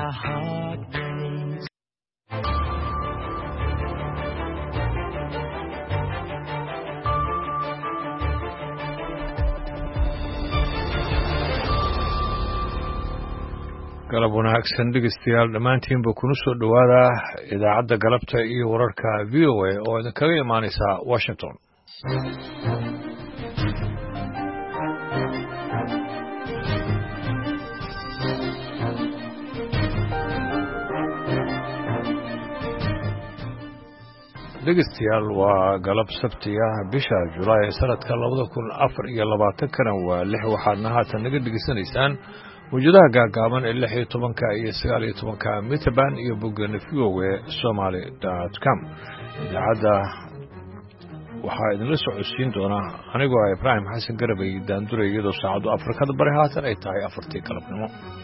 my heart breaks. galab wanaagsan dhegeystayaal dhammaantiinba kuna soo dhowaada idaacadda galabta iyo wararka VOA oo idinkaga imaanaysa Washington. dhegeystayaal waa galab sabti ah bisha Julaay sanadka 2024 waa 6 waxaadna haatan naga dhegeysanaysaan wajadaha gaagaaban ee 16 iyo 19 mitaban iyo boggan voa.somali.com idaacadda waxaa idinla socodsiin doona anigoo Ibrahim Xasan Garabay daanduray iyadoo saacadu Afrikada bari haatan ay tahay 4 galabnimo.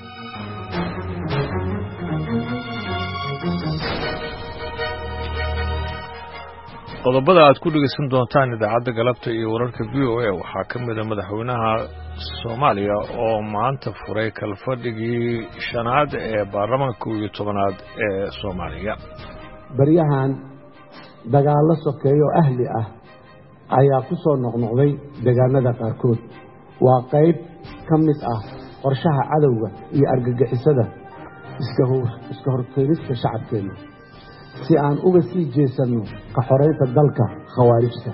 qodobada aad ku dhegeysan doontaan idaacadda galabta iyo wararka VOA waxaa ka mid ah madaxweynaha Soomaaliya oo maanta furay kalfadhigii shanaad ee baarlamaanka 10aad ee Soomaaliya. baryahan dagaalo sokeeyo ahli ah ayaa ku soo noqnoqday deegaanada qaarkood. waa qayb ka mid ah qorshaha cadawga iyo argagixisada iska horkeenista shacabkeena si aan uga sii jeesano ka xoreynta dalka khawaarijta.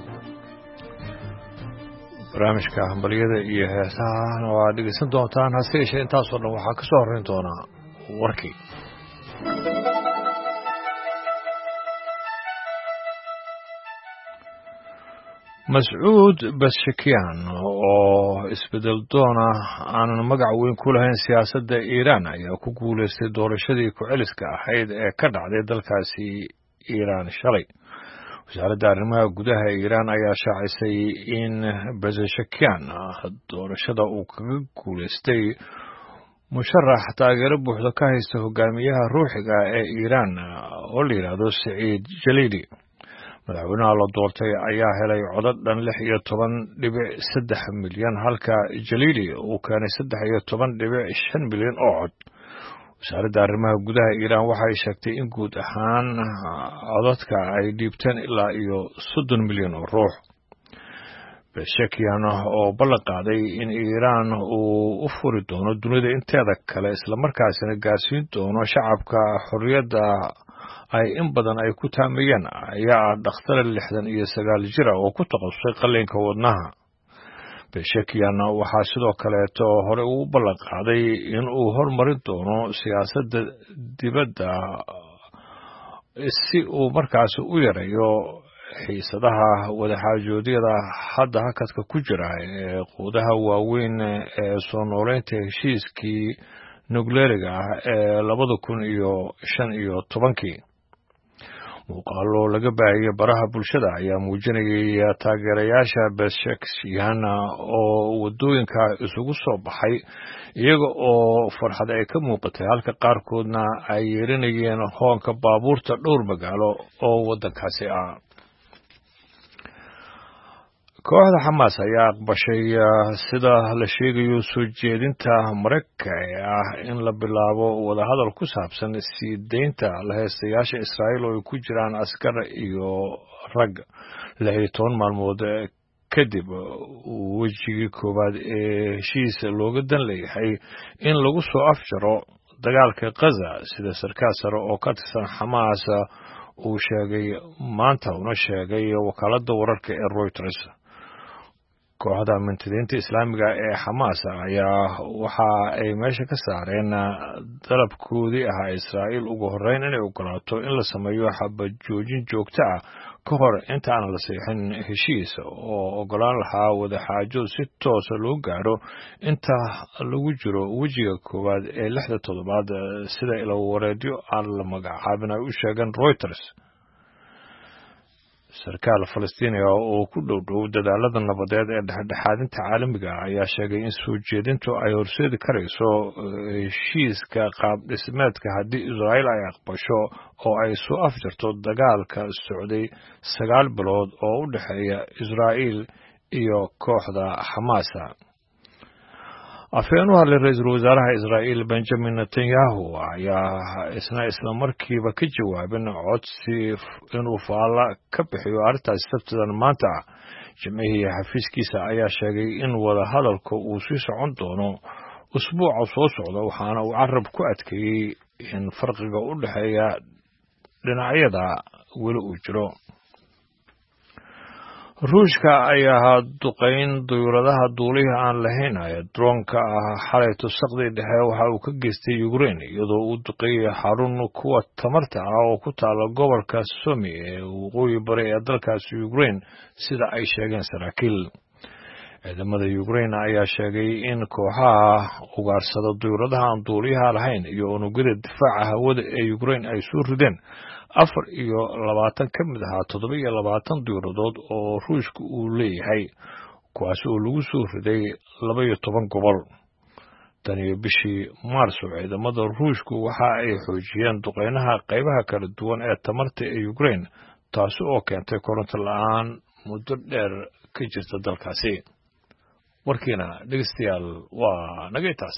barnaamijka hambaliyada iyo heesaha waa dhegeysan doontaan hase yeeshee intaasoo dhan waxaa ka soo horreyn doonaa warkii. Mas'uud Pezeshkian oo isbedel doona aanan magac weyn ku lahayn siyaasadda Iiraan ayaa ku guuleystay doorashadii ku-celiska ahayd ee ka dhacday dalkaasi Iiraan shalay. wasaaradda arrimaha gudaha Iiraan ayaa shaacisay in Pezeshkian doorashada uu kaga guuleystay musharax taageero buuxda ka haysta hogaamiyaha ruuxiga ee Iiraan oo la yidhaahdo Saciid Jalili. madaxweynaha la doortay ayaa helay codad dhan 16.3 milyan halka Jalili uu keenay 13.5 milyan oo cod. wasaaradda arrimaha gudaha Iiraan waxay sheegtay in guud ahaan codadka ay dhiibteen ilaa 30 milyan oo ruux. Pezeshkian oo ballan qaaday in Iiraan uu u furi doono dunida inteeda kale isla markaasina gaarsiin doono shacabka xorriyadda ay in badan ay ku taamayeen ayaa dhakhtar 69 jir oo ku takhasusay qalliinka wadnaha. Pezeshkian waxaa sidoo kaleeto hore uu ballan qaaday in uu hormarin doono siyaasadda dibadda si uu markaas u yareeyo xiisadaha wadaxaajoodyada hadda hakadka ku jira ee quudaha waaweyn ee soo nooleynta heshiiskii nukleeriga ah ee 2015. muuqaalo laga baahiyay baraha bulshada ayaa muujinayay taageerayaasha Pezeshkian oo wadooyinka isugu soo baxay iyaga oo farxad ay ka muuqatay halka qaarkoodna ay yeerinayeen hoonka baabuurta dhowr magaalo oo wadankaasi ah. kooxda Xamaas ayaa aqbashay sida la sheegayo soo jeedinta Mareykanka ee ah in la bilaabo wadahadal ku saabsan sii deynta la haystayaasha Israa'iil oo ay ku jiraan askar iyo rag 16 maalmood kadib wejigii koowaad ee heshiis looga dan leeyahay in lagu soo afjaro dagaalka Gaza sida sarkaal sare oo ka tirsan Xamaas uu sheegay maanta una sheegay wakaaladda wararka ee Reuters. kooxda mintidiinta islaamiga ee Xamaas ayaa waxa ay meesha ka saareen dalabkoodii ahaa Israa'iil ugu horreyn inay ogolaato in la sameeyo xabad joojin joogto ah ka hor inta aan la saxiixin heshiis oo ogolaan lahaa wadaxaajo si toos loo gaaro inta lagu jiro wejiga koowaad ee 6 toddobaad sida ilwareedyo aan la magacaabin ay u sheegeen Reuters. sarkaal Falastiiniga oo ku dhow dadaalada nabadeed ee dhexdhexaadinta caalamiga ayaa sheegay in soo jeedintu ay horseedi karayso heshiiska qaab dhismeedka haddii Israa'iil ay aqbasho oo ay soo afjarto dagaalka socday 9 bilood oo u dhexeeya Israa'iil iyo kooxda Xamaas. afhayeen u hadlay ra-iisul wasaaraha Israa'iil Benjamin Netanyahu ayaa isla markiiba ka jawaabin codsi inuu faalla ka bixiyo arrintaasi sabtidan maanta jimcihii xafiiskiisa ayaa sheegay in wada hadalka uu sii socon doono usbuuca soo socda waxaana uu carab ku adkeeyey in farqiga u dhexeeya dhinacyada weli uu jiro. ruushka ayaa duqayn duyuuradaha duulihii aan lahayn ee droonka xalay tusaqdii dhexe waxa uu ka geystay Ukraine iyadoo uu duqeeyay xarun kuwa tamarta oo ku taala gobolka Sumy ee waqooyi bari ee dalkaasi Ukraine sida ay sheegeen saraakiil. ciidamada Ukraine ayaa sheegay in kooxaha ugaarsada duyuuradaha aan duuliyaha lahayn iyo unugyada difaaca hawada ee Ukraine ay soo rideen 24 ka mid ah 27 duyuuradood oo ruushku uu leeyahay kuwaas oo lagu soo riday 12 gobol. tani bishii Maarso ciidamada ruushku waxa ay xoojiyeen duqeynaha qaybaha kala duwan ee tamarta ee Ukraine taas oo keentay koronto la'aan muddo dheer ka jirta dalkaasi. warkiina dhegeystayaal waa naga taas.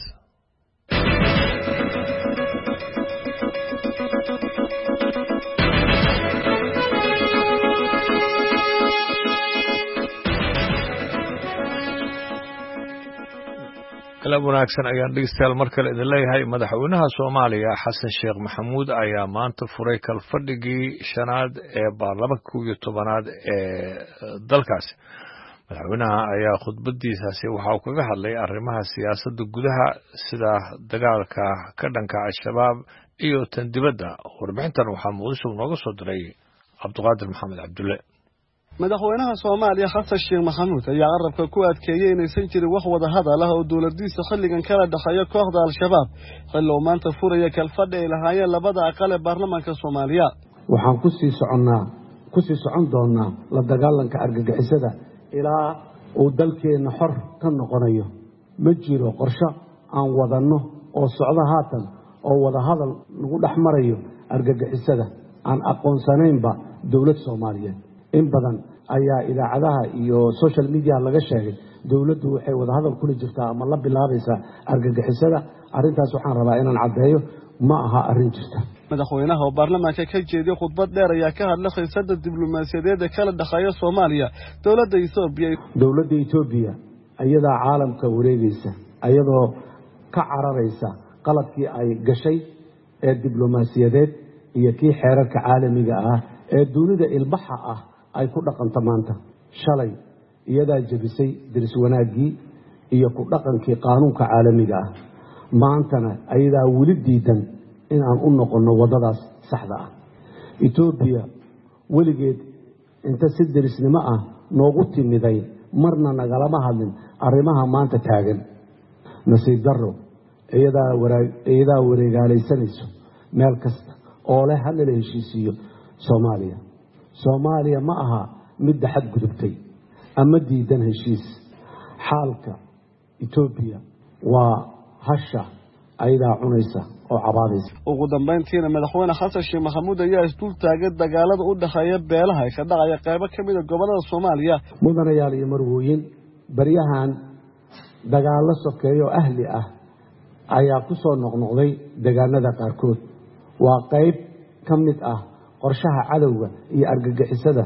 kalaab wanaagsan ayaan dhegeystayaal mar kale idin leeyahay. madaxweynaha Soomaaliya Xasan Sheekh Maxamuud ayaa maanta furay kalfadhigii shanaad ee baarlamaanka 11aad ee dalkaasi. madaxweynaha ayaa khudbadiisaasi waxa uu kaga hadlay arrimaha siyaasadda gudaha sida dagaalka ka dhanka al-shabaab iyo tan dibadda. warbixintan waxaa Muqdisho nooga soo diray Cabduqaadir Maxamed Cabdulle. madaxweynaha Soomaaliya Xasan Sheekh Maxamuud ayaa carabka ku adkeeyay inaysan jirin wax wada hadal ah oo dawladdiisa xilligan kala dhaxeeyo kooxda al-shabaab xilli uu maanta furaya kalfadhi ay lahaayeen labada aqal ee baarlamaanka Soomaaliya. waxaan ku sii socon doonaa la dagaalanka argagixisada ilaa uu dalkeena xor ka noqonayo. ma jiro qorshe aan wadanno oo socdo haatan oo wada hadal lagu dhaxmarayo argagixisada aan aqoonsanaynba dawlad Soomaaliyeed. in badan ayaa idaacadaha iyo social media laga sheegay dawladdu waxay wada hadal kula jirtaa ama la bilaabaysaa argagixisada. arrintaas waxaan rabaa inaan caddeeyo ma aha arrin jirta. madaxweynaha oo baarlamaanka ka jeediyay khudbad dheer ayaa ka hadlay xiisadda diblomaasiyadeed ee kala dhaxeeya Soomaaliya dawladda Itoobiya ayadaa caalamka wareegaysa ayadoo ka cararaysa qaladkii ay gashay ee diblomaasiyadeed iyo kii xeerarka caalamiga ah ee dunida ilbaxa ah ay ku dhaqanto maanta. shalay iyadaa jabisay diris wanaagii iyo ku dhaqankii qaanuunka caalamiga ah. maantana ayadaa weli diidan in aan u noqonno wadadaas saxda ah. Itoobiya weligeed inta si dirisnimo ah noogu timiday marna nagalama hadlin arrimaha maanta taagan. nasiib darro iyadaa wareegaalaysanayso meel kasta oo leh hal la heshiisiyo Soomaaliya ma aha mid xad gudubtay ama diidan heshiis. xaalka Itoobiya waa hasha ayadaa cunaysa oo cabaadaysa. ugu dambeyntiina madaxweyne Xasan Sheekh Maxamuud ayaa isdul taagay dagaalada u dhaxeeya beelaha ka dhacaya qaybo ka mid ah gobolada Soomaaliya. mudanayaal iyo marwooyin bariyahan dagaalo sokeeyo ahli ah ayaa ku soo noqnoqday deegaanada qaarkood. waa qayb ka mid ah qorshaha cadawga iyo argagixisada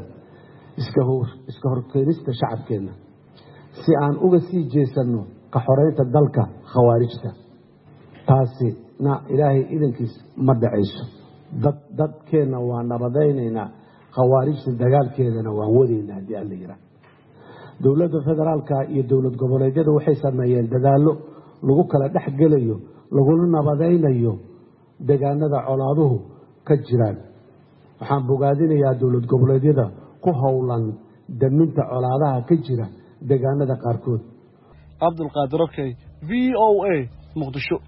iska horkeenista shacabkeena si aan uga sii jeesano ka xoreynta dalka khawaarijta. taasina ilaahay idankiis ma dhacayso. dadkeena waa nabadaynaynaa khawaarijta dagaalkeedana waan wadaynaa haddii alla yidhaah. dowladda federaalka iyo dowlad goboleedyada waxay sameeyeen dadaallo lagu kala dhex gelayo laguna nabadaynayo deegaanada colaaduhu ka jiraan. waxaan bogaadinayaa dowlad goboleedyada ku howlan daminta colaadaha ka jira deegaanada qaarkood. Cabdulqaadir VOA Muqdisho.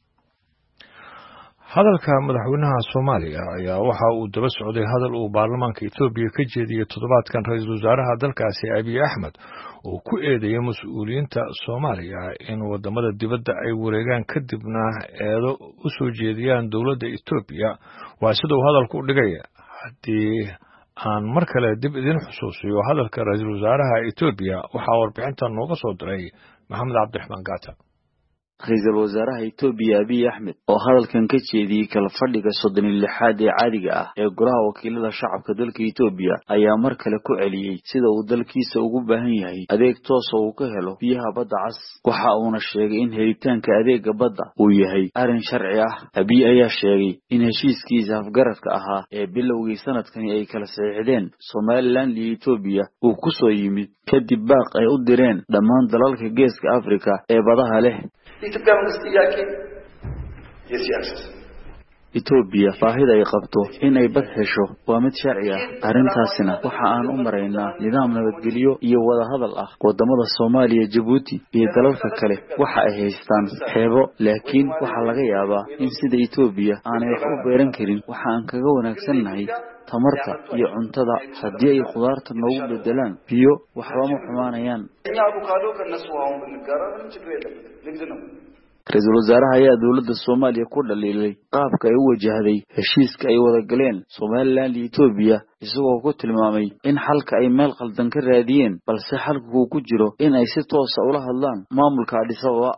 hadalka madaxweynaha Soomaaliya ayaa waxa uu daba socday hadal uu baarlamaanka Itoobiya ka jeediyay toddobaadkan ra'iisul wasaaraha dalkaasi Abiy Ahmed oo ku eedeeyay mas'uuliyiinta Soomaaliya in wadamada dibadda ay wareegaan kadibna eedo u soo jeediyaan dawladda Itoobiya. waa sida uu hadalku u dhigay. haddii aan mar kale dib idin xusuusiyo hadalka ra'iisul wasaaraha Itoobiya waxaa warbixintan nooga soo diray Maxamed Cabdiraxmaan Gaata. ra'iisul wasaaraha Itoobiya Abiy Ahmed oo hadalkan ka jeediyay kala fadhiga 36aad ee caadiga ah ee golaha wakiilada shacabka dalka Itoobiya ayaa mar kale ku celiyay sida uu dalkiisa ugu baahan yahay adeeg toos ah oo ka helo biyaha badda cas waxa uuna sheegay in helitaanka adeega badda uu yahay arrin sharci ah Abiy ayaa sheegay in heshiiskiisa afgaradka ahaa ee bilowgii sanadkani ay kala saxiixdeen Somaliland iyo Itoobiya uu ku soo yimid kadib baaq ay u direen dhammaan dalalka geeska Afrika ee badaha leh Itoobiya baahida ay qabto in ay bad hesho waa mid sharci ah arrintaasina waxa aan u maraynaa nidaam nabadgelyo iyo wada hadal ah wadamada Soomaaliya Djibouti iyo dalalka kale waxa ay haystaan xeebo laakiin waxa laga yaabaa in sida Itoobiya aanay wax u beeran karin waxa aan kaga wanaagsanahay tamarta iyo cuntada haddii ay khudaarta noogu bedelaan biyo waxba ma xumaanayaan ra'iisul wasaaraha ayaa dawladda Soomaaliya ku dhaliilay qaabka ay u wajahday heshiiska ay wada galeen Somaliland iyo Itoobiya isagoo ku tilmaamay in xalka ay meel qaldan ka raadiyeen balse xalku uu ku jiro in ay si toos ah ula hadlaan maamulka Addis Ababa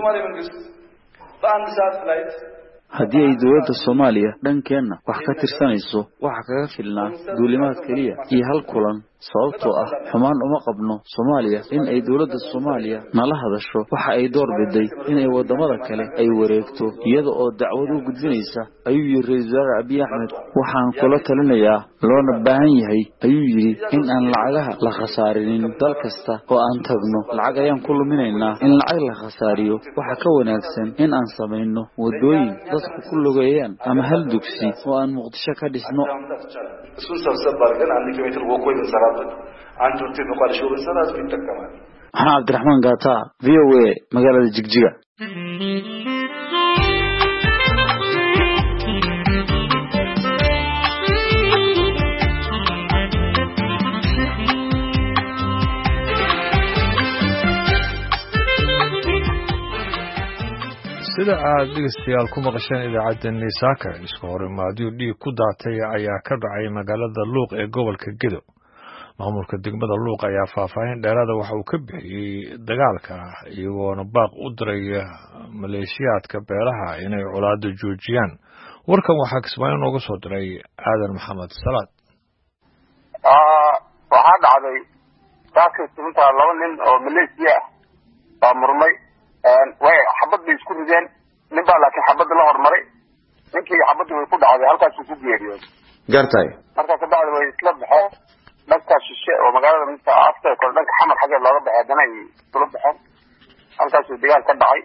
haddii ay dawladda Soomaaliya dhankeena wax ka tirsanayso waxa kaga filnaa duulimaad kaliya iyo hal kulan sababtoo ah xumaan uma qabno Soomaaliya in ay dawladda Soomaaliya nala hadasho waxa ay door biday in ay wadamada kale ay wareegto iyada oo dacwad u gudbinaysa ayuu yiri ra'iisul wasaare Abiy Ahmed waxaan kula talinayaa loona baahan yahay ayuu yiri in aan lacagaha la khasaarin dal kasta oo aan tagno lacag ayaan ku luminaynaa in lacag la khasaariyo waxa ka wanaagsan in aan sameeyno wadooyin dadku ku lugeeyaan ama hal dugsi oo aan Muqdisho ka dhisno عبد الرحمن قاطع VOA مقالة جيجيجا sida aad dhegeystayaal ku maqasheen idaacadda Nisaaka isku horimaadyo dhiig ku daatay ayaa ka dhacay magaalada Luuq ee gobolka Gedo maamulka degmada Luuq ayaa faahfaahin dheeraad ah waxa uu ka bixiyay dagaalka iyagoona baaq u diray maleeshiyaadka beelaha inay colaado joojiyaan warkan waxaa Kismaayo nooga soo diray Aadan Maxamed Salaad waxa dhacday taasoo laba nin oo maleeshiya ah murmay way xabad isku rideen nin baa laakiin xabad la hormaray ninkii xabadu way ku dhacday halkaas uu ku geeriyay gartay marka ka dhacday way isla baxay dadka shishe oo magaalada inta afta kor dhanka xamar xagga looga baxay dana ay soo baxeen halkaas uu dagaal ka dhacay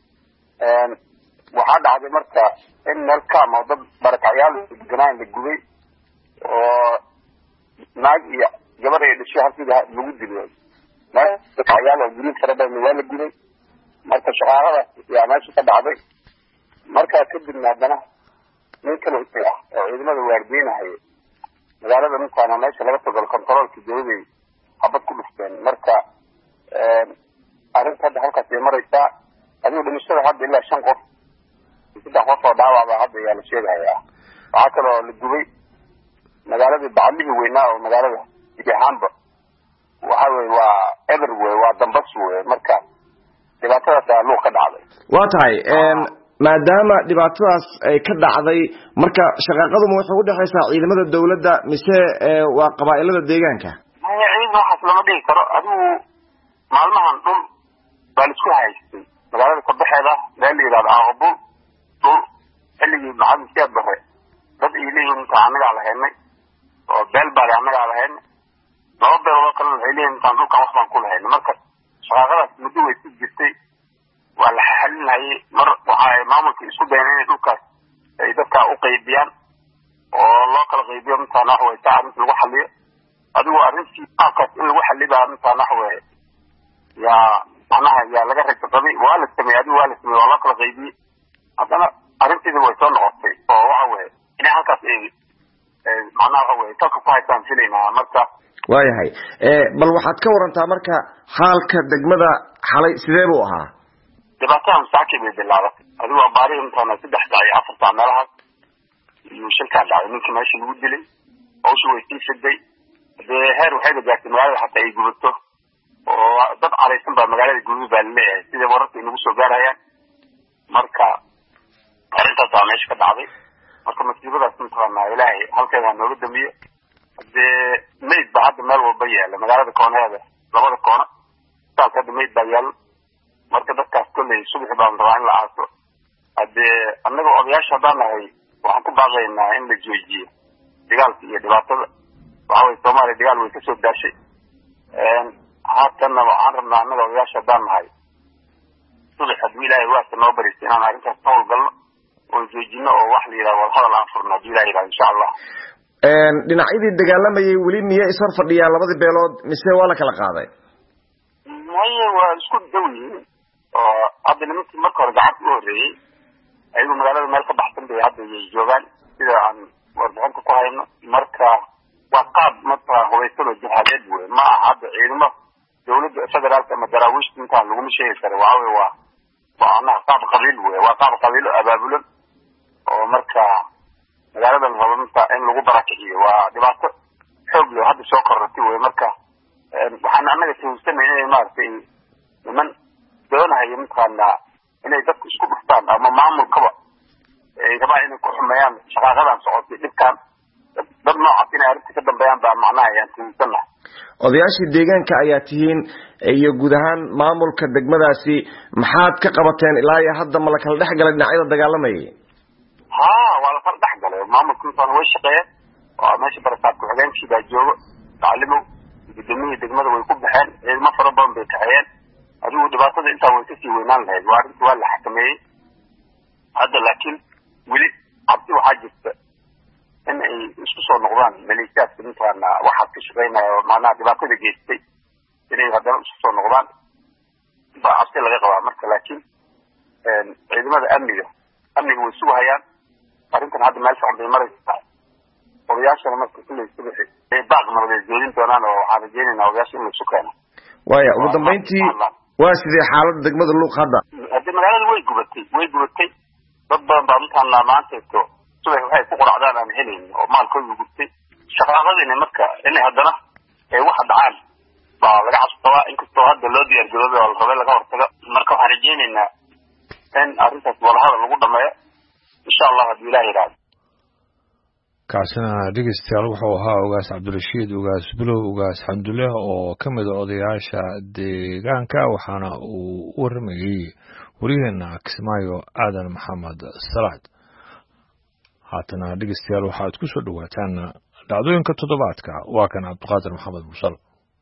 waxa dhacday marka in markaa dad barakayaal deganaan la gubay oo naag iyo gabar ay dhashay halkii lagu dilay barakayaal oo guri farabadan waa la gubay marka shaqaalada yaa meesha ka dhacday marka kadibna hadana nin kale oo ciidamada waardiinahay magaalada ninkaana meesha laga soo gal controlka dawladda habad ku dhufteen marka arrinta halkaas ay maraysaa adigu dhimashada hadda ilaa 5 qof 3 qof oo dhaawac hadda yaa la sheegayaa waxa kale oo la gubay magaalada bacliga weynaa oo magaalada Idahanba waxa weey waa everywhere waa dambas weey marka dhibaatadaas loo ka dhacday waa tahay maadaama dhibaatadaas ay ka dhacday marka shaqaqadu ma waxay u dhaxaysaa ciidamada dawladda mise waa qabaa'ilada deegaanka ciidan waxa lama dhigi karo adigu maalmahan dhul baa isku haystay magaalada ka baxeeda meel yiraahdo Aqbul dhul xilligii maxamiyad baxe dad ilayeen anaga lahaynay oo beel baa anaga lahaynay laba beelood kale waxay leeyihiin intaan dhulka wax baan ku lahaynay marka shaqadaas muddo way sii jirtay waa la xalinayay mar waxa maamulka isku dayeen inay dhulkaas ay dadka u qaybiyaan oo loo kala qaybiyo inta naxway taariikh lagu xaliyo adigu arrintii qaabkaas in lagu xaliyo inta naxway yaa laga rajabay waa la sameeyay adigu waa la sameeyay waa la kala qaybiyay hadana arrintii way soo noqotay oo waxa weeye in halkaas ay macnaha way ka haysan filaynaa marka waayahay bal waxaad ka warantaa marka xaalka degmada xalay sidee buu ahaa dhibaatadan saakib ay bilaabatay adigu baari intaana 3 saac iyo 4 saac meelaha iyo shilka dhacay ninkii meesha lagu dilay oo soo weydiisay heer waxay gaartay magaalada xataa ay gubato oo dad calaysan baa magaalada gudaha baa leeyahay sida wararka inagu soo gaarayaan marka arrintaas waa meesha ka dhacday marka masiibadaas mataqaanaa ilaahay halkeeda ha nooga dambiyo hadee mayd baa hadda meel walba yaala magaalada kooneeda labada koona saas hadda mayd baa yaalo marka dadkaas kolley subaxi baan rabaa in la aaso hadee annaga odayaasha haddaan nahay waxaan ku baaqaynaa in la joojiyo dagaalka iyo dhibaatada waxa weye soomaaliya dagaal way kasoo daashay haatanna waxaan rabnaa annaga odayaasha haddaan nahay subax hadduu ilaahay waasa noo baristo inaan arrintaas ka howlgalno oon joojino oo wax la yidhaha wadahadal aan furno hadduu ilaha yidhaha insha allah dhinacyadii dagaalamayay weli miya ishor fadhiyaan labadii beelood mise waa la kala qaaday maye waa isku daw yihiin oo hadda nimankii marka hore gacanta u horreeyey ayagu magaalada meel ka baxsan bay hadda yay joogaan sida aan warbixinta ku hayno marka waa qaab mataqaa hubaysanoo jihaadeed wey ma aha hadda ciidamo dawladda federaalka ama daraawiishta intaan laguma sheegi karo waxa wey waa anaha qaab qabiil wey waa qaab qabiilo abaabulan oo marka magaaladan rabanta in lagu barakiciyo waa dhibaato xoog leh hadda soo korortay wey marka waxaan annaga tuhunsanay inay maaragtay niman doonahayo mataqaanaa inay dadku isku dhuftaan ama maamulkaba ay rabaan inay ku xumeeyaan shaqaaqadan socotay dhibkaan dad noocaas inay arrinta ka dambeeyaan baa macnaha ayaan tuhunsannahay odayaashii deegaanka ayaa tihiin iyo guud ahaan maamulka degmadaasi maxaad ka qabateen ilaa iyo hadda ma la kala dhex galay dhinacyada dagaalamayay waa lakala dhex galay maamulka intaana way shaqeeyeen oo meesha barasaab ku-xigeenkii baa joogo taclimow gudoomiyihii degmada way ku baxeen ciidamo fara badan bay kaxeeyeen adigu dhibaatada intaa way kasii weynaan lahayd waa arrinta waa la xakameeyey hadda laakiin weli cabsi waxaa jirta in ay isku soo noqdaan maleeshiyaadka mataqaana waxaad ka shaqeynaya oo macnaha dhibaatada geystay inay haddana isku soo noqdaan baa cabsi laga qabaa marka laakiin ciidamada amniga way sugahayaan arrintan hadda meel fican bay maraysaa odayaashana marka kulley subaxi ay baaq nabadeed joodin doonaan oo waxaan rajeynaynaa odayaasha in laisu keeno waya ugu dambeyntii waa sidee xaalada degmada luuq hadda hadii magaalada way gubatay dad badan baa mataqaanaa maanteeto subax waxay ku quracdaan aan helayn oo maalkooda gubtay shaqaaqadina marka inay haddana ay waxa dhacaan baa laga cabsabaa inkastoo hadda loo diyaargarooday oo la rabay laga hortago marka waxaan rajeynaynaa in arrintaas wadahadal lagu dhameeyo insha allah haddii ilaah yidhaahdo kaasina dhegeystayaal wuxuu ahaa ogaas cabdirashiid ogaas bilow ogaas xamdule oo ka mid a odayaasha deegaanka waxaana uu u waramayey wariyaheena kismaayo aadan maxamed salaad haatana dhegeystayaal waxaad ku soo dhawaataan dhacdooyinka toddobaadka waa kan cabdiqaadir maxamed mursal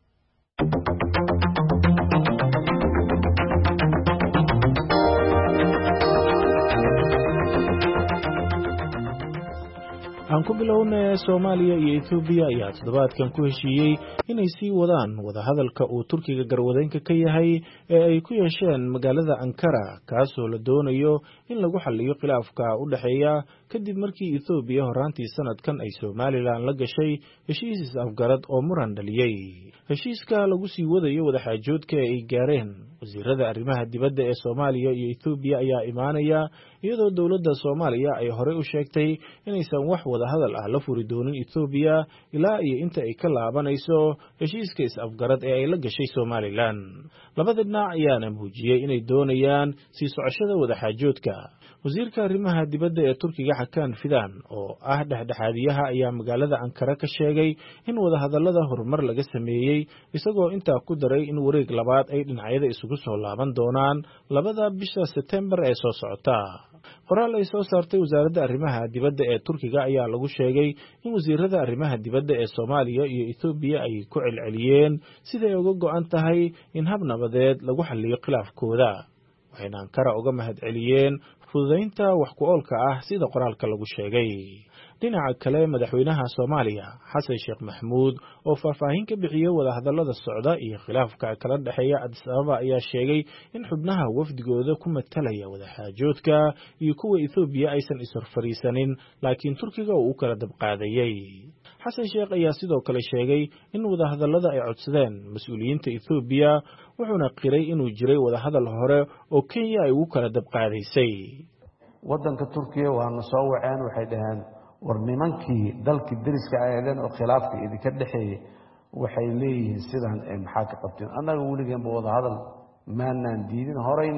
aan ku bilownay Soomaaliya iyo Itoobiya ayaa toddobaadkan ku heshiiyey inay sii wadaan wadahadalka uu Turkiga garwadeenka ka yahay ee ay ku yeesheen magaalada Ankara kaasoo la doonayo in lagu xalliyo khilaafka u dhaxeeya kadib markii Itoobiya horaantii sanadkan ay Somaliland la gashay heshiis afgarad oo muran dhaliyay heshiiska lagu sii wadayo wadaxaajoodka ay gaareen wasiirada arrimaha dibadda ee Soomaaliya iyo Itoobiya ayaa imaanaya iyadoo dawladda Soomaaliya ay hore u sheegtay inaysan wax wadahadal ah la furi doonin Itoobiya ilaa iyo inta ay ka laabanayso heshiiska is-afgarad ee ay la gashay Somaliland labada dhinac ayaana muujiyay inay doonayaan sii socoshada wadaxaajoodka wasiirka arrimaha dibadda ee Turkiga Hakan Fidan oo ah dhexdhexaadiyaha ayaa magaalada Ankara ka sheegay in wadahadalada horumar laga sameeyay isagoo intaa ku daray in wareeg labaad ay dhinacyada isugu soo laaban doonaan labada bisha September ee soo socota qoraal ay soo saartay wasaaradda arrimaha dibadda ee Turkiga ayaa lagu sheegay in wasiirada arrimaha dibadda ee Soomaaliya iyo Itoobiya ay ku celceliyeen sida ay uga go'an tahay in hab nabadeed lagu xalliyo khilaafkooda waxayna Ankara uga mahadceliyeen fududeynta wax ku oolka ah sida qoraalka lagu sheegay dhinaca kale madaxweynaha Soomaaliya Xasan Sheekh Maxamuud oo faahfaahin ka bixiyay wadahadalada socda iyo khilaafka kala dhaxeeya Addis Ababa ayaa sheegay in xubnaha wafdigooda ku matalaya wadaxaajoodka iyo kuwa Itoobiya aysan isfariisanin laakiin Turkiga uu kala dabqaadayay Xasan Sheekh ayaa sidoo kale sheegay in wadahadalada ay codsadeen mas'uuliyiinta Itoobiya wuxuuna qiray inuu jiray wadahadal hore oo Kenya ay ugu kala dabqaadaysay wadanka Turkiga waana soo waceen waxay dhaheen war nimankii dalkii dariska ahaydeen oo khilaafka idinka dhaxeeyay waxay leeyihiin sidan maxaa ka qabteen annaga weligeanba wada hadal maanaan diidin horeyna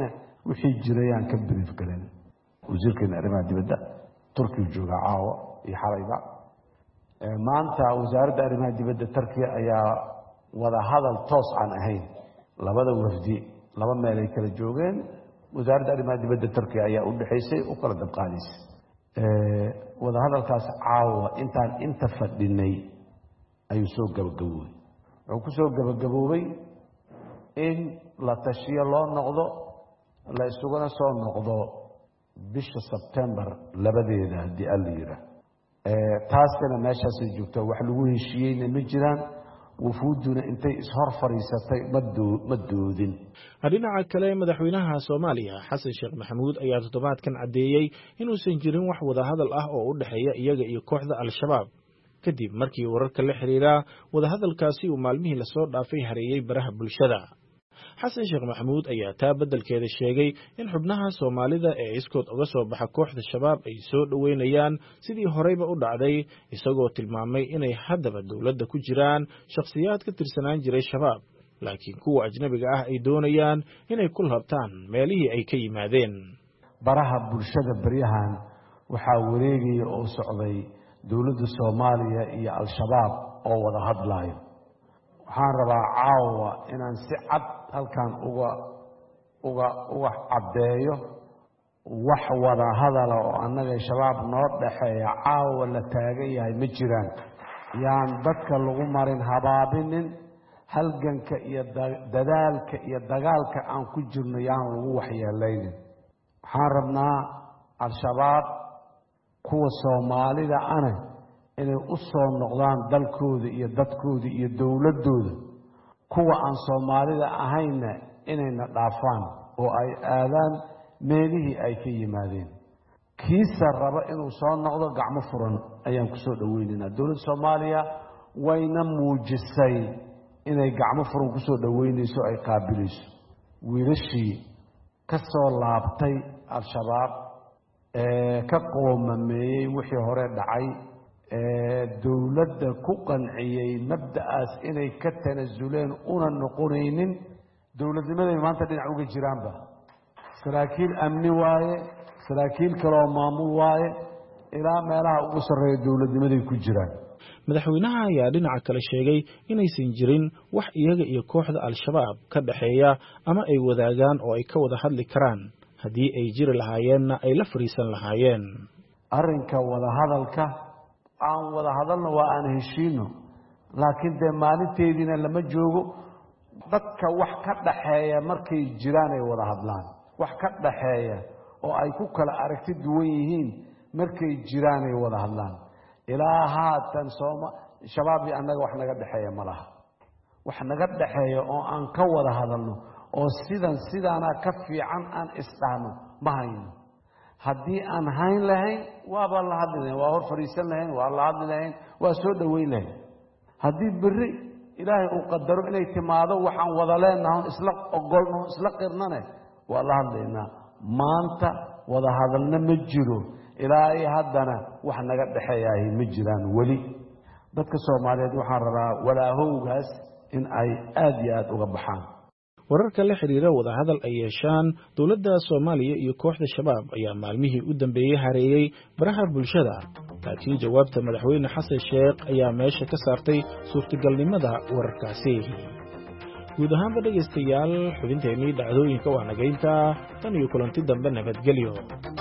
wixii jiray aan ka brief galeen wasiirkeena arrimaha dibadda turkiga jooga caawa iyo xalayba maanta wasaaradda arrimaha dibadda Turkiga ayaa wada hadal toos aan ahayn labada wafdi laba meel ay kala joogeen wasaaradda arrimaha dibadda Turkiga ayaa u dhaxaysay u kala dabqaadisay wada hadalkaas caawa inta fadhinay ayuu soo gabagaboobay wuxuu ku soo gabagaboobay in la tashiyo loo noqdo la isuguna soo noqdo bisha September labadeeda hadii alla yiraahdo taasna meeshaas ay joogto wax lagu heshiiyeyna ma jiraan wufuuduna intay ishor fariisatay ma doodin dhinaca kale madaxweynaha Soomaaliya Xasan Sheekh Maxamuud ayaa toddobaadkan cadeeyay inuusan jirin wax wada hadal ah oo u dhaxeeya iyaga iyo kooxda Al-Shabaab kadib markii wararka la xiriira wada hadalkaasi uu maalmihii la soo dhaafay hareeyay baraha bulshada Xasan Sheekh Maxamuud ayaa taa beddelkeeda sheegay in xubnaha Soomaalida ee iskood uga soo baxa kooxda Shabaab ay soo dhaweynayaan sidii horeyba u dhacday isagoo tilmaamay inay haddaba dawladda ku jiraan shakhsiyaad ka tirsanaan jiray Shabaab laakiin kuwa ajnabiga ah ay doonayaan inay ku laabtaan meelihii ay ka yimaadeen baraha bulshada baryahan waxaa wareegaya oo socday dawladda Soomaaliya iyo Al-Shabaab oo wada hadlayo waxaan rabaa caawa inaan si cad halkan uga cadeeyo wax wada hadal oo annaga Shabaab noo dhaxeeya caawa la taagan yahay ma jiraan yaan dadka lagu marin habaabinin halganka iyo dadaalka iyo dagaalka aan ku jirno yaan lagu waxyeelaynin waxaan rabnaa Al-Shabaab kuwa Soomaalida inay u soo noqdaan dalkooda iyo dadkooda iyo dawladooda kuwa aan Soomaalida ahayna inayna dhaafaan oo ay aadaan meelihii ay ka yimaadeen kiisa raba inuu soo noqdo gacmo furan ayaan ku soo dhaweynaynaa dawladda Soomaaliya wayna muujisay inay gacmo furan ku soo dhaweynayso ay qaabilayso wiilashii ka soo laabtay Al-Shabaab ka qoomameeyay wixii hore dhacay dawladda ku qanciyay mabda'aas inay ka tanaasuleen una noqonaynin dawladnimaday maanta dhinac uga jiraanba saraakiil amni waaye saraakiil kale oo maamul waaye ilaa meelaha ugu sarreeya dawladnimaday ku jiraan madaxweynaha ayaa dhinaca kale sheegay inaysan jirin wax iyaga iyo kooxda Al-Shabaab ka dhaxeeya ama ay wadaagaan oo ay ka wada hadli karaan haddii ay jiri lahaayeenna ay la fariisan lahaayeen arrinka wada hadalka aan wada hadalno waa aan heshiino laakiin dee maalinteediina lama joogo dadka wax ka dhaxeeya markay jiraan ay wada hadlaan wax ka dhaxeeya oo ay ku kala aragti duwan yihiin markay jiraan ay wada hadlaan ilaa haatan Shabaab iyo annaga wax naga dhaxeeya ma laha wax naga dhaxeeya oo aan ka wada hadalno oo sidaana ka fiican aan isdhaano ma hayno haddii aan hayn lahayn waaba la hadli lahayn waa hor fariisan lahayn waa la hadli lahayn waa soo dhaweyn lahayn haddii berri ilaahay uu qadaro inay timaado waxaan wada leenahay isla ogolno isla qirnane waa la hadlaynaa maanta wada hadalna ma jiro ilaa ay haddana wax naga dhaxeeyahay ma jiraan weli dadka Soomaaliyeed waxaan rabaa walaahowgaas in ay aad iyo aad uga baxaan wararka la xiriira wada hadal ay yeeshaan dawladda Soomaaliya iyo kooxda Shabaab ayaa maalmihii u dambeeyay hareeyay baraha bulshada laakiin jawaabta madaxweyne Xasan Sheekh ayaa meesha ka saartay suurtagalnimada wararkaasi guud ahaan dhageystayaal xubinteennii dhacdooyinka waa nagaynta tan iyo kulanti dambe nabadgelyo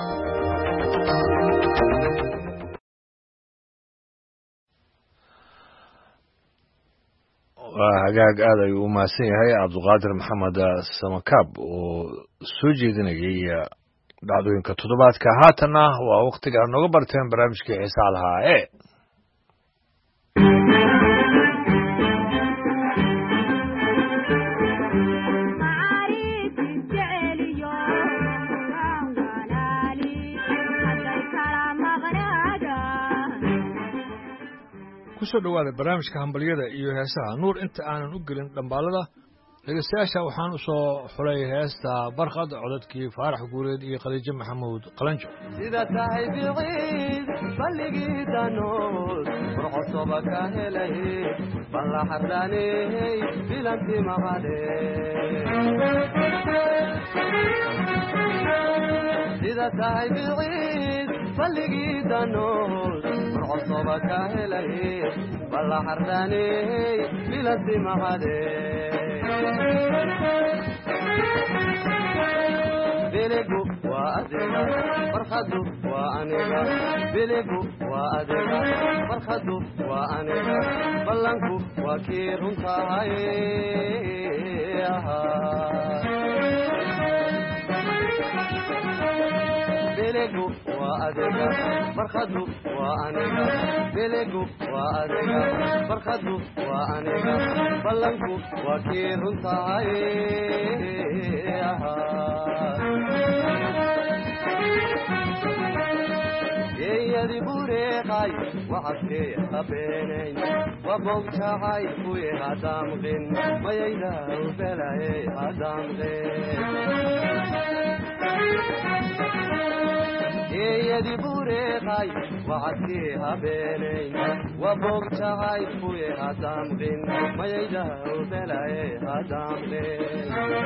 hagaag aad ayuu u mahadsan yahay cabdiqaadir maxamed samakaab oo soo jeedinayay dhacdooyinka toddobaadka haatanna waa wakhtiga aad nooga barteen barnaamijkii xiisaa lahaa kusoo dhawaada barnaamijka hambalyada iyo heesaha nuur inta aanan u gelin dhambaalada dhegeystayaasha waxaan u soo xulay heesta barqad codadkii faarax guuleed iyo khadiijo maxamuud qalanjo sida tahay biciid balligii danood furcosoba ka helay balla xardhaney bilanti mahade sida tahay biciid balligii danood marcosoba ka helay balla xardhaney bilanti mahade biligu waa adiga farxadu waa aniga biligu waa adiga farxadu waa aniga ballanku waa kii runtahay biligu waa adiga farxadu waa aniga biligu waa adiga farxadu waa aniga ballanku waa kii runtahay yadi bureeqay wacadkee habeenayn wabogtahay kuye hadamqin mayaydaw belaye hadamqin yadi bureeqay wacadkee habeenayn wabogtahay kuye hadamqin mayaydaw belaye hadamqin